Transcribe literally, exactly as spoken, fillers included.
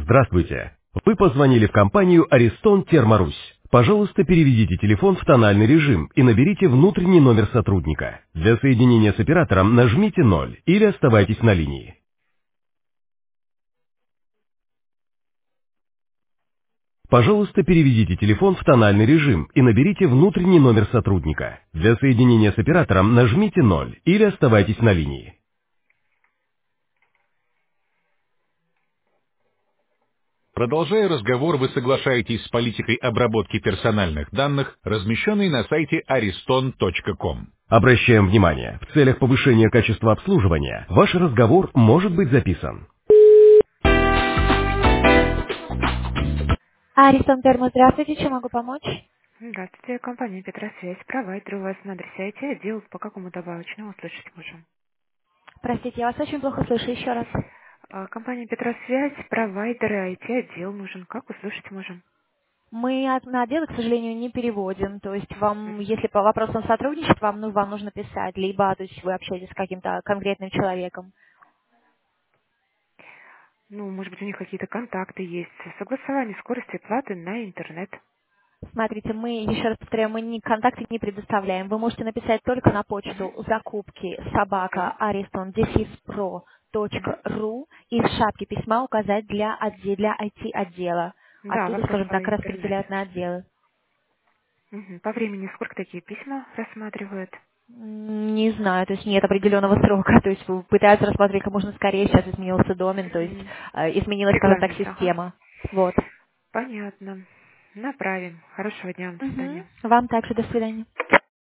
Здравствуйте. Вы позвонили в компанию «Аристон Терморусь». Пожалуйста, переведите телефон в тональный режим и наберите внутренний номер сотрудника. Для соединения с оператором нажмите ноль или оставайтесь на линии. Пожалуйста, переведите телефон в тональный режим и наберите внутренний номер сотрудника. Для соединения с оператором нажмите ноль или оставайтесь на линии. Продолжая разговор, вы соглашаетесь с политикой обработки персональных данных, размещенной на сайте ariston точка ком. Обращаем внимание, в целях повышения качества обслуживания ваш разговор может быть записан. Аристон Термо, здравствуйте, чем могу помочь? Здравствуйте, компания Петросвязь, провайдер у вас на адресе ай ти, отдел по какому добавочному услышать можем. Простите, я вас очень плохо слышу, еще раз. А, Компания Петросвязь, провайдер и ай ти отдел нужен. Как услышать можем? Мы от- на отделы, к сожалению, не переводим. То есть вам, если по вопросам сотрудничества, вам, ну, вам нужно писать, либо то есть вы общаетесь с каким-то конкретным человеком. Ну, может быть, у них какие-то контакты есть. Согласование скорости платы на интернет. Смотрите, мы, еще раз повторяю, мы ни контакты не предоставляем. Вы можете написать только на Угу. почту закупки собака Так. ariston pro Угу. точка ру и в шапке письма указать для, отде- для ай ти отдела. Да, Оттуда, вопрос скажем по так, интернету. распределяют на отделы. Угу. По времени сколько такие письма рассматривают? М, Не знаю, то есть нет определенного срока, то есть пытаются рассмотреть как можно скорее, сейчас изменился домен, то есть Угу. э, изменилась, скажем так, Регламент, ага. система. Вот. Понятно. Направим. Хорошего дня. До Мгм. свидания. Вам также до свидания.